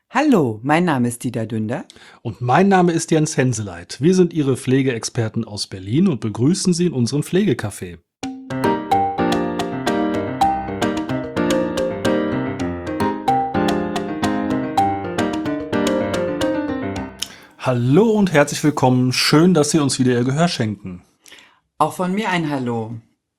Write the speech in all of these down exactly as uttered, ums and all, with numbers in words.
Hallo, mein Name ist Dieter Dünder. Und mein Name ist Jens Henseleit. Wir sind Ihre Pflegeexperten aus Berlin und begrüßen Sie in unserem Pflegecafé. Hallo und herzlich willkommen. Schön, dass Sie uns wieder Ihr Gehör schenken. Auch von mir ein Hallo.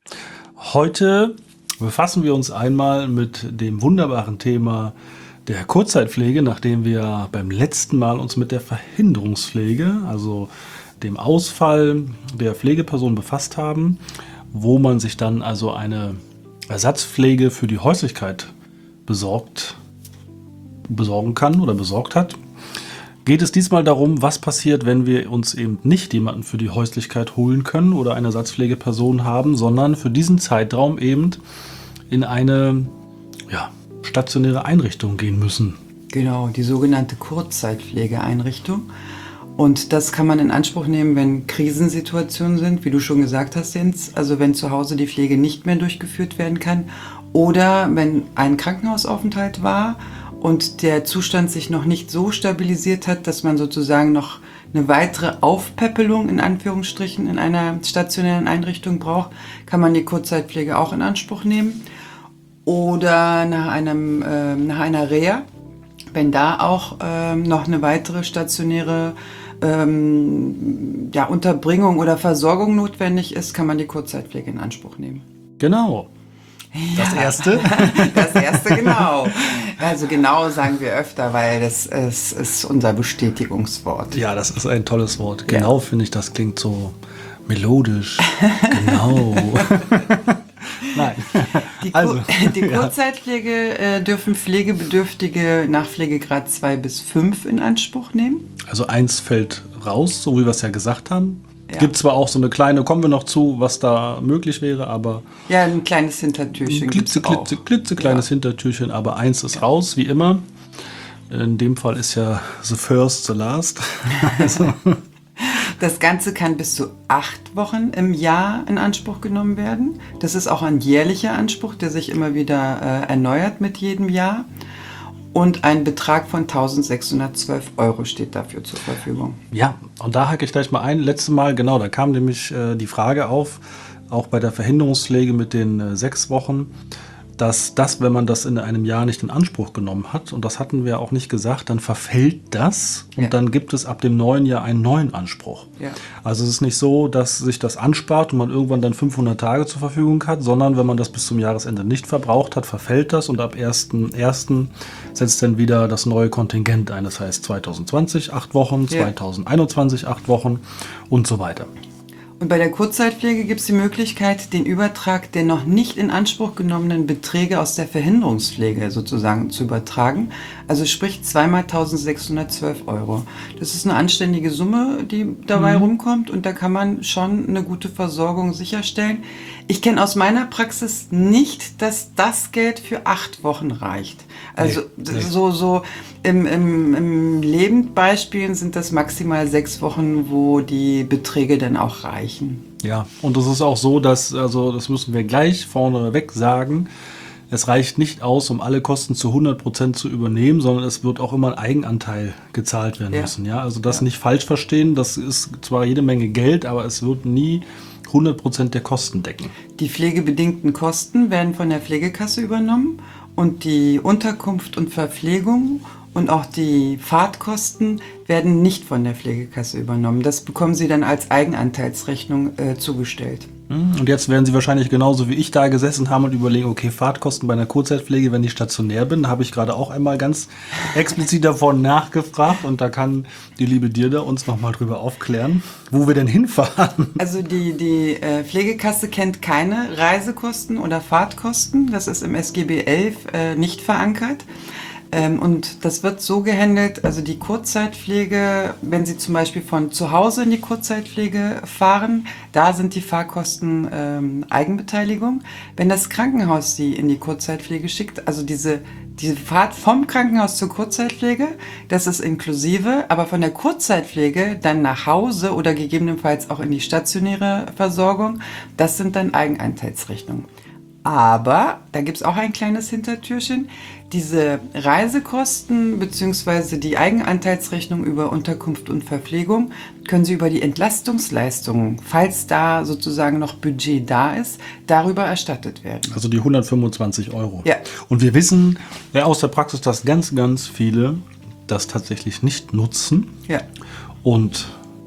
Heute befassen wir uns einmal mit dem wunderbaren Thema der Kurzzeitpflege, nachdem wir beim letzten Mal uns mit der Verhinderungspflege, also dem Ausfall der Pflegeperson befasst haben, wo man sich dann also eine Ersatzpflege für die Häuslichkeit besorgt, besorgen kann oder besorgt hat. Geht es diesmal darum, was passiert, wenn wir uns eben nicht jemanden für die Häuslichkeit holen können oder eine Ersatzpflegeperson haben, sondern für diesen Zeitraum eben in eine ja, stationäre Einrichtung gehen müssen. Genau, die sogenannte Kurzzeitpflegeeinrichtung. Und das kann man in Anspruch nehmen, wenn Krisensituationen sind, wie du schon gesagt hast, Jens. Also wenn zu Hause die Pflege nicht mehr durchgeführt werden kann oder wenn ein Krankenhausaufenthalt war und der Zustand sich noch nicht so stabilisiert hat, dass man sozusagen noch eine weitere Aufpäppelung in Anführungsstrichen in einer stationären Einrichtung braucht, kann man die Kurzzeitpflege auch in Anspruch nehmen. Oder nach, einem, äh, nach einer Reha, wenn da auch ähm, noch eine weitere stationäre ähm, ja, Unterbringung oder Versorgung notwendig ist, kann man die Kurzzeitpflege in Anspruch nehmen. Genau. Das Ja. erste. Das erste, genau. Also genau sagen wir öfter, weil das ist, ist unser Bestätigungswort. Ja, das ist ein tolles Wort. Genau, ja. Finde ich, das klingt so melodisch. Genau. Nein. Die, also, die Kurzzeitpflege äh, dürfen Pflegebedürftige nach Pflegegrad zwei bis fünf in Anspruch nehmen. Also eins fällt raus, so wie wir es ja gesagt haben. Es Ja. gibt zwar auch so eine kleine, kommen wir noch zu, was da möglich wäre, aber Ja, ein kleines Hintertürchen ein klitze, gibt's auch. klitze, klitzekleines Ja. Hintertürchen, aber eins ist raus, wie immer. In dem Fall ist ja the first, the last. Also, Das Ganze kann bis zu acht Wochen im Jahr in Anspruch genommen werden. Das ist auch ein jährlicher Anspruch, der sich immer wieder äh, erneuert mit jedem Jahr. Und ein Betrag von eintausendsechshundertzwölf Euro steht dafür zur Verfügung. ja, und da hake ich gleich mal ein. Letztes Mal, genau, da kam nämlich äh, die Frage auf, auch bei der Verhinderungspflege mit den äh, sechs Wochen, dass das, wenn man das in einem Jahr nicht in Anspruch genommen hat, und das hatten wir auch nicht gesagt, dann verfällt das und Ja. dann gibt es ab dem neuen Jahr einen neuen Anspruch. Ja. Also es ist nicht so, dass sich das anspart und man irgendwann dann fünfhundert Tage zur Verfügung hat, sondern wenn man das bis zum Jahresende nicht verbraucht hat, verfällt das und ab ersten ersten setzt dann wieder das neue Kontingent ein. Das heißt zweitausendzwanzig acht Wochen, Ja. zweitausendeinundzwanzig acht Wochen und so weiter. Und bei der Kurzzeitpflege gibt es die Möglichkeit, den Übertrag der noch nicht in Anspruch genommenen Beträge aus der Verhinderungspflege sozusagen zu übertragen. Also sprich zweimal eintausendsechshundertzwölf Euro. Das ist eine anständige Summe, die dabei Mhm. rumkommt und da kann man schon eine gute Versorgung sicherstellen. Ich kenne aus meiner Praxis nicht, dass das Geld für acht Wochen reicht. Also Nee, nee. so, so im, im, im Lebendbeispielen sind das maximal sechs Wochen, wo die Beträge dann auch reichen. Ja, und es ist auch so, dass, also das müssen wir gleich vorneweg sagen, es reicht nicht aus, um alle Kosten zu hundert Prozent zu übernehmen, sondern es wird auch immer ein Eigenanteil gezahlt werden Ja. müssen. Ja, also das Ja. nicht falsch verstehen, das ist zwar jede Menge Geld, aber es wird nie hundert Prozent der Kosten decken. Die pflegebedingten Kosten werden von der Pflegekasse übernommen und die Unterkunft und Verpflegung und auch die Fahrtkosten werden nicht von der Pflegekasse übernommen. Das bekommen Sie dann als Eigenanteilsrechnung äh, zugestellt. Und jetzt werden Sie wahrscheinlich genauso wie ich da gesessen haben und überlegen, okay, Fahrtkosten bei einer Kurzzeitpflege, wenn ich stationär bin, habe ich gerade auch einmal ganz explizit davon nachgefragt und da kann die liebe Dirda uns nochmal drüber aufklären, wo wir denn hinfahren. Also die, die äh, Pflegekasse kennt keine Reisekosten oder Fahrtkosten. Das ist im S G B elf äh, nicht verankert. Ähm, und das wird so gehandelt, also die Kurzzeitpflege, wenn Sie zum Beispiel von zu Hause in die Kurzzeitpflege fahren, da sind die Fahrkosten ähm, Eigenbeteiligung. Wenn das Krankenhaus Sie in die Kurzzeitpflege schickt, also diese, diese Fahrt vom Krankenhaus zur Kurzzeitpflege, das ist inklusive, aber von der Kurzzeitpflege dann nach Hause oder gegebenenfalls auch in die stationäre Versorgung, das sind dann Eigenanteilsrechnungen. Aber da gibt es auch ein kleines Hintertürchen. Diese Reisekosten bzw. die Eigenanteilsrechnung über Unterkunft und Verpflegung können Sie über die Entlastungsleistungen, falls da sozusagen noch Budget da ist, darüber erstattet werden. Also die hundertfünfundzwanzig Euro. Ja. Und wir wissen ja aus der Praxis, dass ganz, ganz viele das tatsächlich nicht nutzen. Ja. Und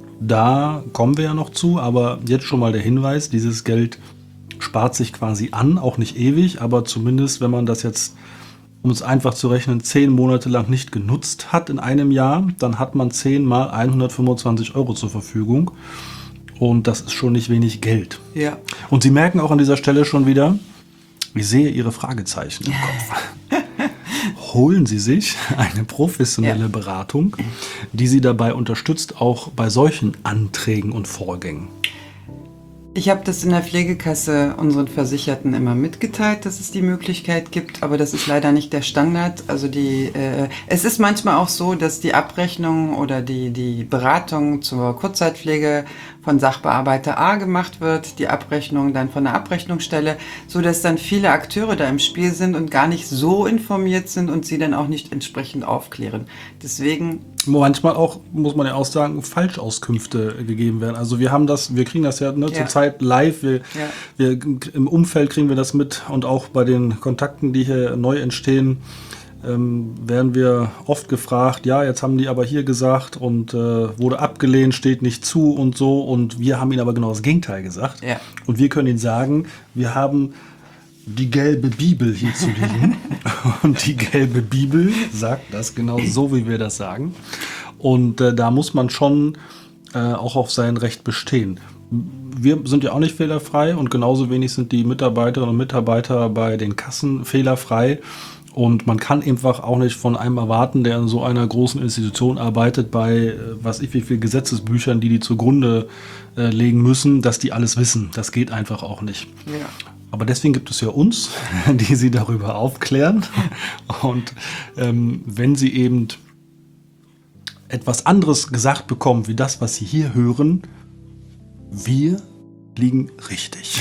da kommen wir ja noch zu, aber jetzt schon mal der Hinweis, dieses Geld spart sich quasi an, auch nicht ewig, aber zumindest, wenn man das jetzt, um es einfach zu rechnen, zehn Monate lang nicht genutzt hat in einem Jahr, dann hat man zehn mal hundertfünfundzwanzig Euro zur Verfügung und das ist schon nicht wenig Geld. Ja. Und Sie merken auch an dieser Stelle schon wieder, ich sehe Ihre Fragezeichen im Kopf. Holen Sie sich eine professionelle Ja. Beratung, die Sie dabei unterstützt, auch bei solchen Anträgen und Vorgängen. Ich habe das in der Pflegekasse unseren Versicherten immer mitgeteilt, dass es die Möglichkeit gibt, aber das ist leider nicht der Standard. Also die, äh, es ist manchmal auch so, dass die Abrechnung oder die, die Beratung zur Kurzzeitpflege von Sachbearbeiter A gemacht wird, die Abrechnung dann von der Abrechnungsstelle, so dass dann viele Akteure da im Spiel sind und gar nicht so informiert sind und sie dann auch nicht entsprechend aufklären. Deswegen Manchmal auch, muss man ja auch sagen, Falschauskünfte gegeben werden. Also wir haben das, wir kriegen das ja, ne, Ja. zurzeit live, wir, Ja. wir im Umfeld kriegen wir das mit und auch bei den Kontakten, die hier neu entstehen, ähm, werden wir oft gefragt, ja, jetzt haben die aber hier gesagt und äh, wurde abgelehnt, steht nicht zu und so und wir haben ihnen aber genau das Gegenteil gesagt. Ja. Und wir können ihnen sagen, wir haben die gelbe Bibel hier zu liegen. Und die gelbe Bibel sagt das genau so, wie wir das sagen. Und äh, da muss man schon äh, auch auf sein Recht bestehen. Wir sind ja auch nicht fehlerfrei und genauso wenig sind die Mitarbeiterinnen und Mitarbeiter bei den Kassen fehlerfrei. Und man kann einfach auch nicht von einem erwarten, der in so einer großen Institution arbeitet, bei äh, was ich wie viel Gesetzesbüchern, die die zugrunde äh, legen müssen, dass die alles wissen. Das geht einfach auch nicht. Ja. Aber deswegen gibt es ja uns, die Sie darüber aufklären. Und ähm, wenn Sie eben etwas anderes gesagt bekommen, wie das, was Sie hier hören, wir liegen richtig.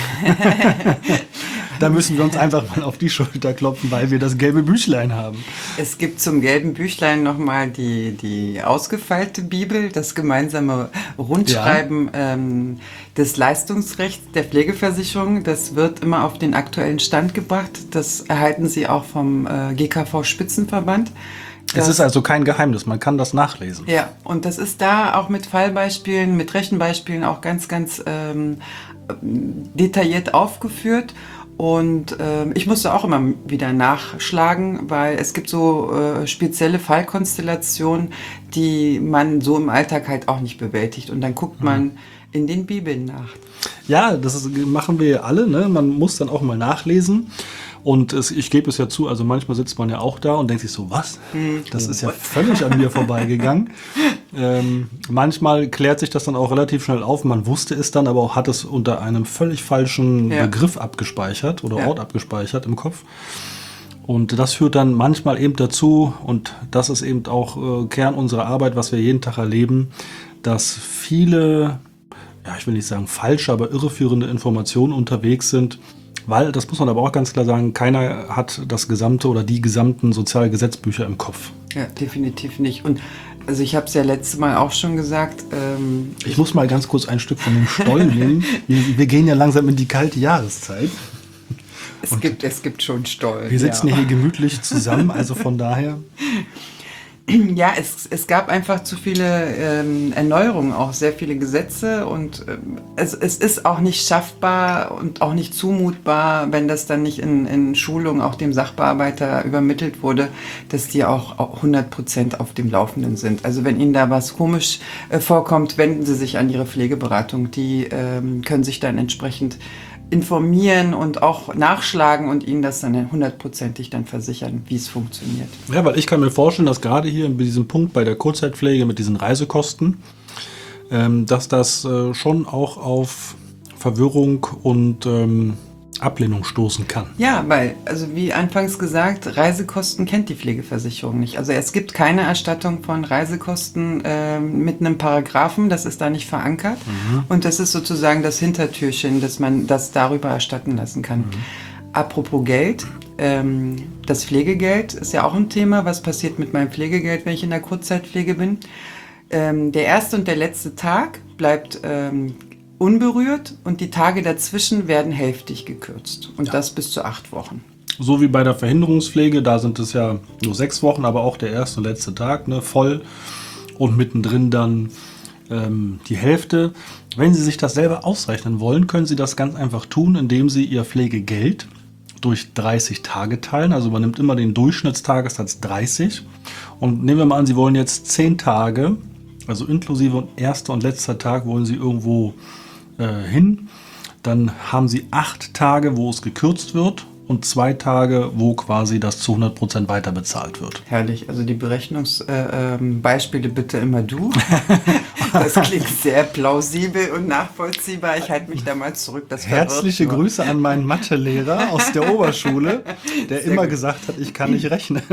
Da müssen wir uns einfach mal auf die Schulter klopfen, weil wir das gelbe Büchlein haben. Es gibt zum gelben Büchlein nochmal die, die ausgefeilte Bibel, das gemeinsame Rundschreiben ja. ähm, des Leistungsrechts der Pflegeversicherung. Das wird immer auf den aktuellen Stand gebracht. Das erhalten Sie auch vom äh, G K V-Spitzenverband. Es ist also kein Geheimnis, man kann das nachlesen. Ja, und das ist da auch mit Fallbeispielen, mit Rechenbeispielen auch ganz, ganz ähm, detailliert aufgeführt. Und äh, ich musste auch immer wieder nachschlagen, weil es gibt so äh, spezielle Fallkonstellationen, die man so im Alltag halt auch nicht bewältigt. Und dann guckt man mhm. in den Bibeln nach. Ja, das ist, machen wir alle, ne? Man muss dann auch mal nachlesen. Und es, ich gebe es ja zu, also manchmal sitzt man ja auch da und denkt sich so, was? Das ist ja völlig an mir vorbeigegangen. Ähm, manchmal klärt sich das dann auch relativ schnell auf. Man wusste es dann, aber auch hat es unter einem völlig falschen ja. Begriff abgespeichert oder ja. Ort abgespeichert im Kopf. Und das führt dann manchmal eben dazu, und das ist eben auch äh, Kern unserer Arbeit, was wir jeden Tag erleben, dass viele, ja, ich will nicht sagen falsche, aber irreführende Informationen unterwegs sind. Weil, das muss man aber auch ganz klar sagen, keiner hat das gesamte oder die gesamten Sozialgesetzbücher im Kopf. Ja, definitiv nicht. Und also ich habe es ja letztes Mal auch schon gesagt. Ähm, ich muss mal ganz kurz ein Stück von dem Stollen nehmen. Wir, wir gehen ja langsam in die kalte Jahreszeit. Es, gibt, es gibt schon Stollen. Wir sitzen ja ja hier gemütlich zusammen, also von daher. Ja, es, es gab einfach zu viele ähm, Erneuerungen, auch sehr viele Gesetze und ähm, es, es ist auch nicht schaffbar und auch nicht zumutbar, wenn das dann nicht in, in Schulung auch dem Sachbearbeiter übermittelt wurde, dass die auch hundert Prozent auf dem Laufenden sind. Also wenn Ihnen da was komisch äh, vorkommt, wenden Sie sich an Ihre Pflegeberatung. Die ähm, können sich dann entsprechend informieren und auch nachschlagen und Ihnen das dann hundertprozentig dann versichern, wie es funktioniert. Ja, weil ich kann mir vorstellen, dass gerade hier in diesem Punkt bei der Kurzzeitpflege mit diesen Reisekosten, ähm, dass das äh, schon auch auf Verwirrung und ähm, Ablehnung stoßen kann. Ja, weil, also wie anfangs gesagt, Reisekosten kennt die Pflegeversicherung nicht. Also es gibt keine Erstattung von Reisekosten äh, mit einem Paragraphen, das ist da nicht verankert. Mhm. Und das ist sozusagen das Hintertürchen, dass man das darüber erstatten lassen kann. Mhm. Apropos Geld, ähm, das Pflegegeld ist ja auch ein Thema. Was passiert mit meinem Pflegegeld, wenn ich in der Kurzzeitpflege bin? Ähm, der erste und der letzte Tag bleibt ähm, unberührt und die Tage dazwischen werden hälftig gekürzt. Und ja. das bis zu acht Wochen. So wie bei der Verhinderungspflege, da sind es ja nur sechs Wochen, aber auch der erste und letzte Tag, ne, voll und mittendrin dann ähm, die Hälfte. Wenn Sie sich das selber ausrechnen wollen, können Sie das ganz einfach tun, indem Sie Ihr Pflegegeld durch dreißig Tage teilen. Also man nimmt immer den Durchschnittstagessatz dreißig und nehmen wir mal an, Sie wollen jetzt zehn Tage, also inklusive erster und letzter Tag wollen Sie irgendwo äh, hin. Dann haben Sie acht Tage, wo es gekürzt wird und zwei Tage, wo quasi das zu hundert Prozent weiter bezahlt wird. Herrlich, also die Berechnungsbeispiele äh, ähm, bitte immer du. Das klingt sehr plausibel und nachvollziehbar. Ich halte mich da mal zurück. Das Herzliche Grüße an meinen Mathelehrer aus der Oberschule, der sehr immer gut. gesagt hat, ich kann nicht rechnen.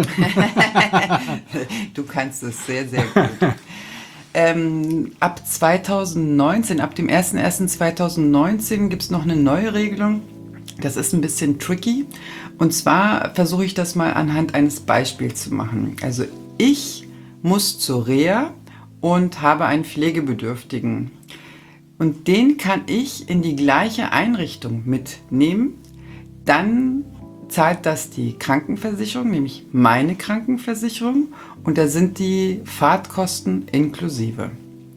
Du kannst es sehr, sehr gut. Ähm, ab zweitausendneunzehn, ab dem ersten ersten zweitausendneunzehn gibt es noch eine neue Regelung. Das ist ein bisschen tricky. Und zwar versuche ich das mal anhand eines Beispiels zu machen. Also ich muss zur Reha und habe einen Pflegebedürftigen. Und den kann ich in die gleiche Einrichtung mitnehmen. Dann zahlt das die Krankenversicherung, nämlich meine Krankenversicherung. Und da sind die Fahrtkosten inklusive.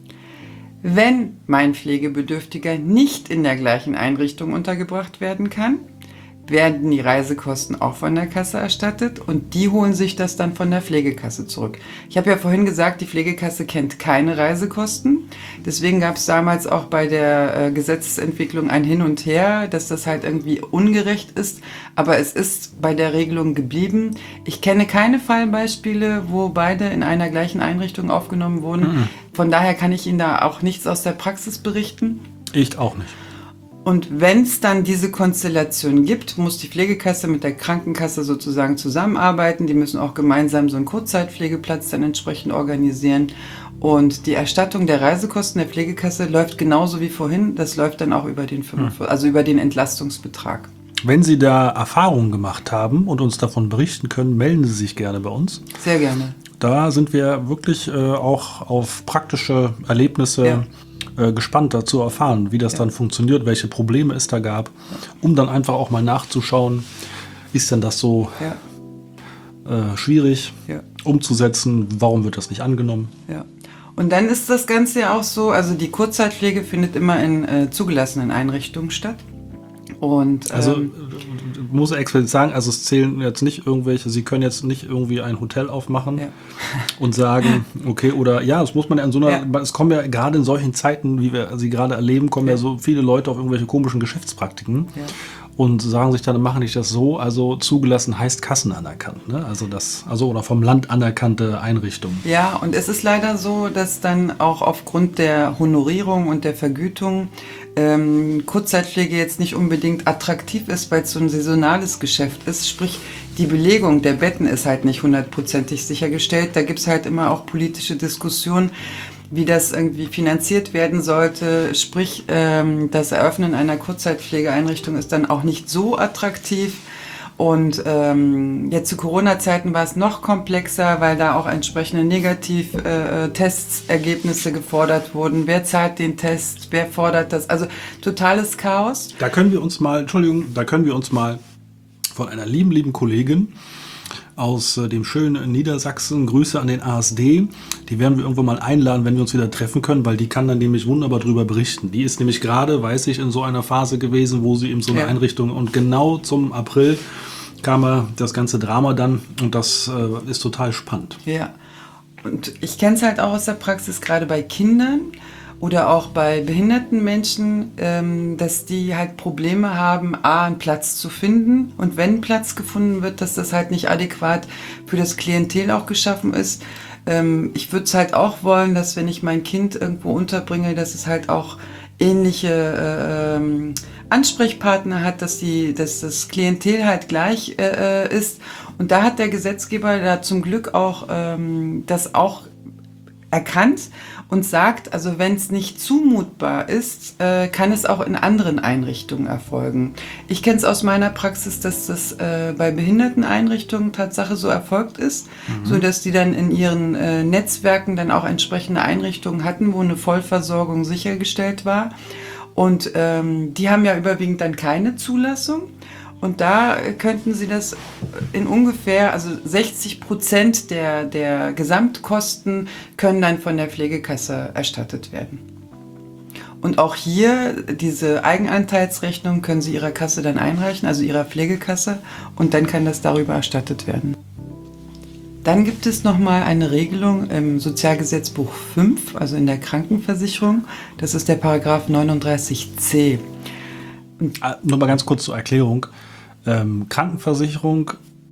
Wenn mein Pflegebedürftiger nicht in der gleichen Einrichtung untergebracht werden kann, werden die Reisekosten auch von der Kasse erstattet und die holen sich das dann von der Pflegekasse zurück. Ich habe ja vorhin gesagt, die Pflegekasse kennt keine Reisekosten. Deswegen gab es damals auch bei der äh, Gesetzesentwicklung ein Hin und Her, dass das halt irgendwie ungerecht ist. Aber es ist bei der Regelung geblieben. Ich kenne keine Fallbeispiele, wo beide in einer gleichen Einrichtung aufgenommen wurden. Mhm. Von daher kann ich Ihnen da auch nichts aus der Praxis berichten. Ich auch nicht. Und wenn es dann diese Konstellation gibt, muss die Pflegekasse mit der Krankenkasse sozusagen zusammenarbeiten. Die müssen auch gemeinsam so einen Kurzzeitpflegeplatz dann entsprechend organisieren. Und die Erstattung der Reisekosten der Pflegekasse läuft genauso wie vorhin. Das läuft dann auch über den fünfundvierzig, also über den Entlastungsbetrag. Wenn Sie da Erfahrungen gemacht haben und uns davon berichten können, melden Sie sich gerne bei uns. Sehr gerne. Da sind wir wirklich äh, auch auf praktische Erlebnisse ja. gespannt dazu erfahren, wie das ja. dann funktioniert, welche Probleme es da gab, ja. um dann einfach auch mal nachzuschauen, ist denn das so ja. äh, schwierig ja. umzusetzen, warum wird das nicht angenommen? Ja. Und dann ist das Ganze ja auch so, also die Kurzzeitpflege findet immer in äh, zugelassenen Einrichtungen statt. Und, ähm, also muss ich explizit sagen, also es zählen jetzt nicht irgendwelche, Sie können jetzt nicht irgendwie ein Hotel aufmachen ja. und sagen, okay, oder ja, das muss man ja in so einer, ja. es kommen ja gerade in solchen Zeiten, wie wir sie gerade erleben, kommen ja, ja so viele Leute auf irgendwelche komischen Geschäftspraktiken ja. und sagen sich dann, mache ich das so, also zugelassen heißt Kassen anerkannt, ne? Also das, also oder vom Land anerkannte Einrichtung. Ja, und es ist leider so, dass dann auch aufgrund der Honorierung und der Vergütung ähm, Kurzzeitpflege jetzt nicht unbedingt attraktiv ist, weil es so ein saisonales Geschäft ist. Sprich, die Belegung der Betten ist halt nicht hundertprozentig sichergestellt. Da gibt es halt immer auch politische Diskussionen, wie das irgendwie finanziert werden sollte. Sprich, ähm, das Eröffnen einer Kurzzeitpflegeeinrichtung ist dann auch nicht so attraktiv. Und ähm, jetzt zu Corona-Zeiten war es noch komplexer, weil da auch entsprechende Negativ-Tests, äh, Ergebnisse gefordert wurden. Wer zahlt den Test? Wer fordert das? Also totales Chaos. Da können wir uns mal, Entschuldigung, da können wir uns mal von einer lieben, lieben Kollegin aus äh, dem schönen Niedersachsen, Grüße an den A S D, die werden wir irgendwann mal einladen, wenn wir uns wieder treffen können, weil die kann dann nämlich wunderbar drüber berichten. Die ist nämlich gerade, weiß ich, in so einer Phase gewesen, wo sie in so einer ja. Einrichtung und genau zum April kam äh, das ganze Drama dann und das äh, ist total spannend. Ja, und ich kenne es halt auch aus der Praxis, gerade bei Kindern oder auch bei behinderten Menschen, ähm, dass die halt Probleme haben, A, einen Platz zu finden und wenn ein Platz gefunden wird, dass das halt nicht adäquat für das Klientel auch geschaffen ist. Ähm, ich würde es halt auch wollen, dass wenn ich mein Kind irgendwo unterbringe, dass es halt auch ähnliche äh, ähm, Ansprechpartner hat, dass, die, dass das Klientel halt gleich äh, ist. Und da hat der Gesetzgeber da zum Glück auch ähm, das auch erkannt und sagt, also wenn es nicht zumutbar ist, äh, kann es auch in anderen Einrichtungen erfolgen. Ich kenne es aus meiner Praxis, dass das äh, bei Behinderteneinrichtungen Tatsache so erfolgt ist, mhm. so dass die dann in ihren äh, Netzwerken dann auch entsprechende Einrichtungen hatten, wo eine Vollversorgung sichergestellt war. Und ähm, die haben ja überwiegend dann keine Zulassung. Und da könnten Sie das in ungefähr, also sechzig Prozent der, der Gesamtkosten können dann von der Pflegekasse erstattet werden. Und auch hier, diese Eigenanteilsrechnung können Sie Ihrer Kasse dann einreichen, also Ihrer Pflegekasse, und dann kann das darüber erstattet werden. Dann gibt es nochmal eine Regelung im Sozialgesetzbuch fünf, also in der Krankenversicherung. Das ist der Paragraph neununddreißig c. Ah, nur mal ganz kurz zur Erklärung. Ähm, Krankenversicherung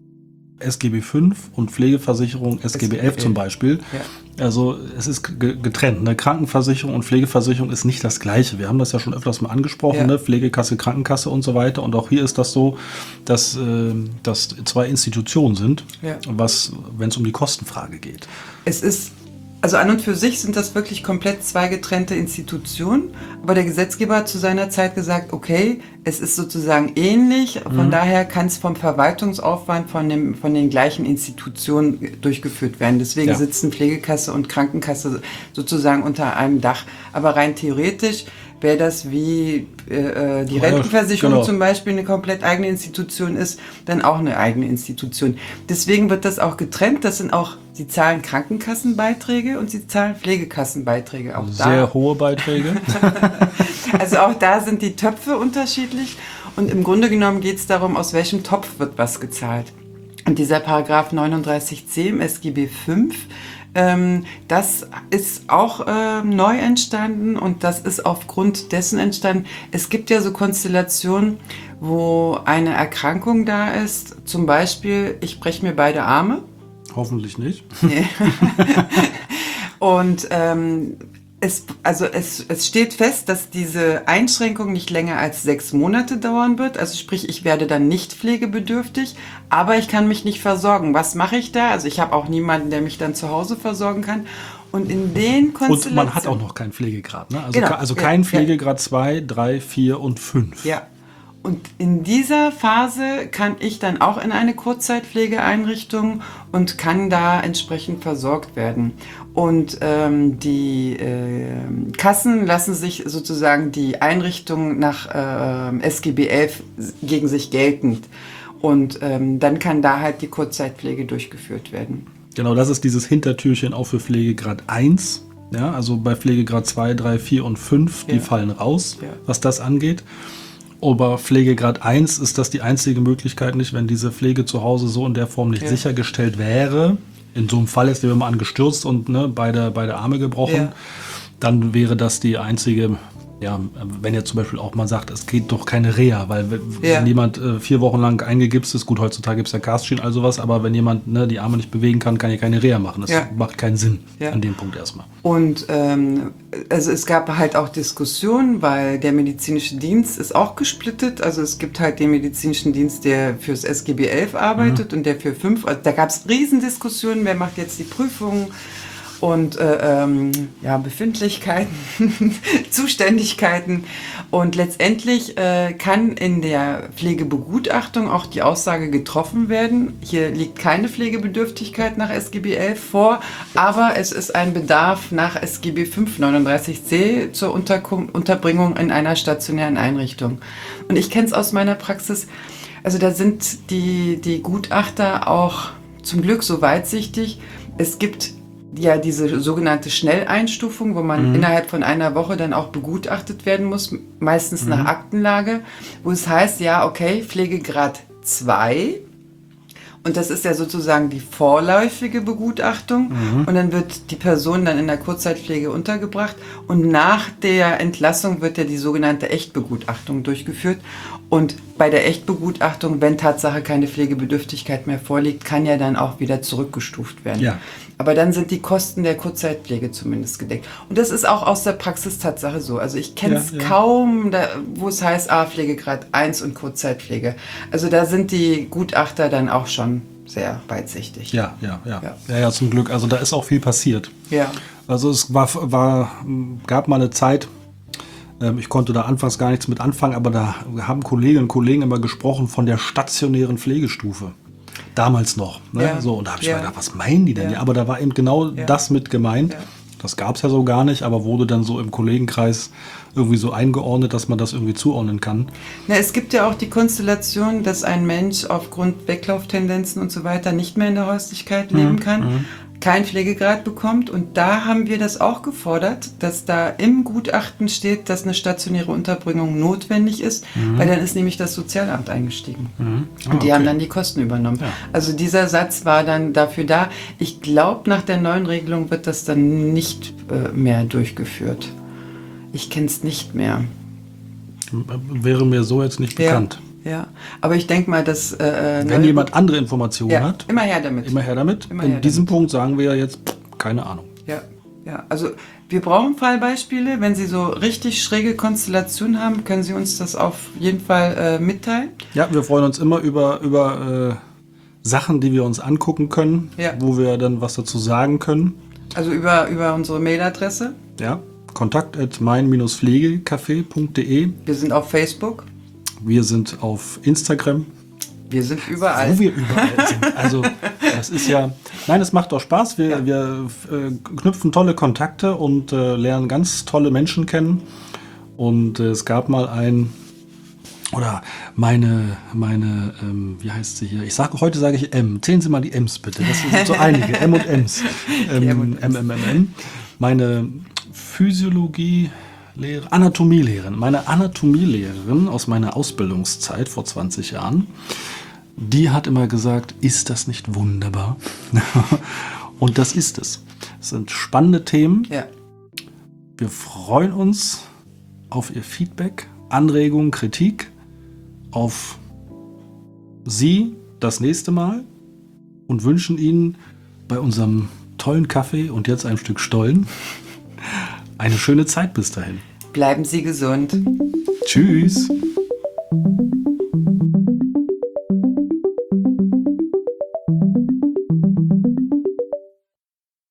S G B fünf und Pflegeversicherung S G B elf zum Beispiel. Ja. Also es ist g- getrennt. Ne? Krankenversicherung und Pflegeversicherung ist nicht das Gleiche. Wir haben das ja schon öfters mal angesprochen, ja. ne? Pflegekasse, Krankenkasse und so weiter. Und auch hier ist das so, dass äh, das zwei Institutionen sind, ja. was, wenn es um die Kostenfrage geht. Es ist Also an und für sich sind das wirklich komplett zwei getrennte Institutionen, aber der Gesetzgeber hat zu seiner Zeit gesagt, okay, es ist sozusagen ähnlich, von mhm. daher kann es vom Verwaltungsaufwand von, dem, von den gleichen Institutionen durchgeführt werden. Deswegen ja. sitzen Pflegekasse und Krankenkasse sozusagen unter einem Dach. Aber rein theoretisch wäre das wie äh, die Rentenversicherung genau. zum Beispiel eine komplett eigene Institution ist, dann auch eine eigene Institution. Deswegen wird das auch getrennt. Das sind auch, sie zahlen Krankenkassenbeiträge und sie zahlen Pflegekassenbeiträge. Auch Sehr da. hohe Beiträge. Also auch da sind die Töpfe unterschiedlich. Und im Grunde genommen geht es darum, aus welchem Topf wird was gezahlt. Und dieser Paragraph neununddreißig c im S G B fünf, Ähm, das ist auch äh, neu entstanden und das ist aufgrund dessen entstanden. Es gibt ja so Konstellationen, wo eine Erkrankung da ist. Zum Beispiel, ich breche mir beide Arme. Hoffentlich nicht. Nee. Und ähm, es, also es, es steht fest, dass diese Einschränkung nicht länger als sechs Monate dauern wird. Also sprich, ich werde dann nicht pflegebedürftig, aber ich kann mich nicht versorgen. Was mache ich da? Also ich habe auch niemanden, der mich dann zu Hause versorgen kann. Und in den Konstellationen... Und man hat auch noch keinen Pflegegrad, ne? Also, genau, also ja, kein Pflegegrad zwei, drei, vier und fünf. Ja. Und in dieser Phase kann ich dann auch in eine Kurzzeitpflegeeinrichtung und kann da entsprechend versorgt werden. Und ähm, die äh, Kassen lassen sich sozusagen die Einrichtung nach äh, S G B elf gegen sich geltend. Und ähm, dann kann da halt die Kurzzeitpflege durchgeführt werden. Genau, das ist dieses Hintertürchen auch für Pflegegrad eins. Ja, also bei Pflegegrad zwei, drei, vier und fünf, die ja. fallen raus, ja. was das angeht. Aber Pflegegrad eins ist das die einzige Möglichkeit nicht, wenn diese Pflege zu Hause so in der Form nicht ja. sichergestellt wäre. In so einem Fall ist der mal angestürzt und ne, beide, beide Arme gebrochen. Ja. Dann wäre das die einzige, ja, wenn ihr zum Beispiel auch mal sagt, es geht doch keine Reha, weil wenn ja. jemand äh, vier Wochen lang eingegipst ist, gut, heutzutage gibt es ja Castschien, all sowas, aber wenn jemand ne, die Arme nicht bewegen kann, kann ja keine Reha machen. Das ja. macht keinen Sinn ja. an dem Punkt erstmal. Und ähm, also es gab halt auch Diskussionen, weil der medizinische Dienst ist auch gesplittet. Also es gibt halt den medizinischen Dienst, der fürs S G B elf arbeitet mhm. und der für fünf. Also da gab es Riesendiskussionen, wer macht jetzt die Prüfungen und äh, ähm, ja, Befindlichkeiten, Zuständigkeiten. Und letztendlich äh, kann in der Pflegebegutachtung auch die Aussage getroffen werden, hier liegt keine Pflegebedürftigkeit nach S G B elf vor, aber es ist ein Bedarf nach S G B fünf neununddreißig c zur Unterkum- Unterbringung in einer stationären Einrichtung. Und ich kenne es aus meiner Praxis, also da sind die, die Gutachter auch zum Glück so weitsichtig. Es gibt ja diese sogenannte Schnelleinstufung, wo man mhm. innerhalb von einer Woche dann auch begutachtet werden muss, meistens mhm. nach Aktenlage, wo es heißt, ja, okay, Pflegegrad zwei, und das ist ja sozusagen die vorläufige Begutachtung, mhm. und dann wird die Person dann in der Kurzzeitpflege untergebracht und nach der Entlassung wird ja die sogenannte Echtbegutachtung durchgeführt. Und bei der Echtbegutachtung, wenn Tatsache keine Pflegebedürftigkeit mehr vorliegt, kann ja dann auch wieder zurückgestuft werden. Ja. Aber dann sind die Kosten der Kurzzeitpflege zumindest gedeckt. Und das ist auch aus der Praxis Tatsache so. Also ich kenne es ja, ja. kaum, da, wo es heißt, ah, Pflegegrad eins und Kurzzeitpflege. Also da sind die Gutachter dann auch schon sehr weitsichtig. Ja, ja, ja, Ja. ja. Ja, zum Glück. Also da ist auch viel passiert. Ja. Also es war, war, gab mal eine Zeit, ähm, ich konnte da anfangs gar nichts mit anfangen, aber da haben Kolleginnen und Kollegen immer gesprochen von der stationären Pflegestufe. Damals noch. Ne? Ja. So, und da habe ich Ja. mir gedacht, was meinen die denn? Ja. Ja, aber da war eben genau Ja. das mit gemeint. Ja. Das gab es ja so gar nicht, aber wurde dann so im Kollegenkreis irgendwie so eingeordnet, dass man das irgendwie zuordnen kann. Na, es gibt ja auch die Konstellation, dass ein Mensch aufgrund Weglauftendenzen und so weiter nicht mehr in der Häuslichkeit leben kann, keinen Pflegegrad bekommt. Und da haben wir das auch gefordert, dass da im Gutachten steht, dass eine stationäre Unterbringung notwendig ist, weil dann ist nämlich das Sozialamt eingestiegen. Mhm. Ah, Und die okay. haben dann die Kosten übernommen. Ja. Also dieser Satz war dann dafür da. Ich glaube, nach der neuen Regelung wird das dann nicht äh, mehr durchgeführt. Ich kenne es nicht mehr. Wäre mir so jetzt nicht bekannt. Ja, ja. Aber ich denke mal, dass... Äh, Wenn neue- jemand andere Informationen ja, hat, immer her damit. immer her damit. Immer In her diesem Punkt sagen wir ja jetzt, pff, keine Ahnung. Ja, ja. Also wir brauchen Fallbeispiele. Wenn Sie so richtig schräge Konstellationen haben, können Sie uns das auf jeden Fall äh, mitteilen. Ja, wir freuen uns immer über, über äh, Sachen, die wir uns angucken können, Ja. wo wir dann was dazu sagen können. Also über, über unsere Mailadresse. Ja, kontakt at mein-pflegecafé punkt de. Wir sind auf Facebook. Wir sind auf Instagram, Wir sind überall. wo wir überall sind. Also das ist ja, nein, es macht doch Spaß. Wir, Ja. wir äh, knüpfen tolle Kontakte und äh, lernen ganz tolle Menschen kennen. Und äh, es gab mal ein, oder meine, meine, ähm, wie heißt sie hier? Ich sage, heute sage ich M. Zählen Sie mal die M's bitte. Das sind so einige, M und M's. Ähm, M und M, M, M, M. Meine Physiologie, Lehre, Anatomielehrerin, meine Anatomielehrerin aus meiner Ausbildungszeit vor zwanzig Jahren, die hat immer gesagt, ist das nicht wunderbar? Und das ist es. Es sind spannende Themen. Ja. Wir freuen uns auf Ihr Feedback, Anregungen, Kritik, auf Sie das nächste Mal und wünschen Ihnen bei unserem tollen Kaffee und jetzt ein Stück Stollen eine schöne Zeit bis dahin. Bleiben Sie gesund. Tschüss!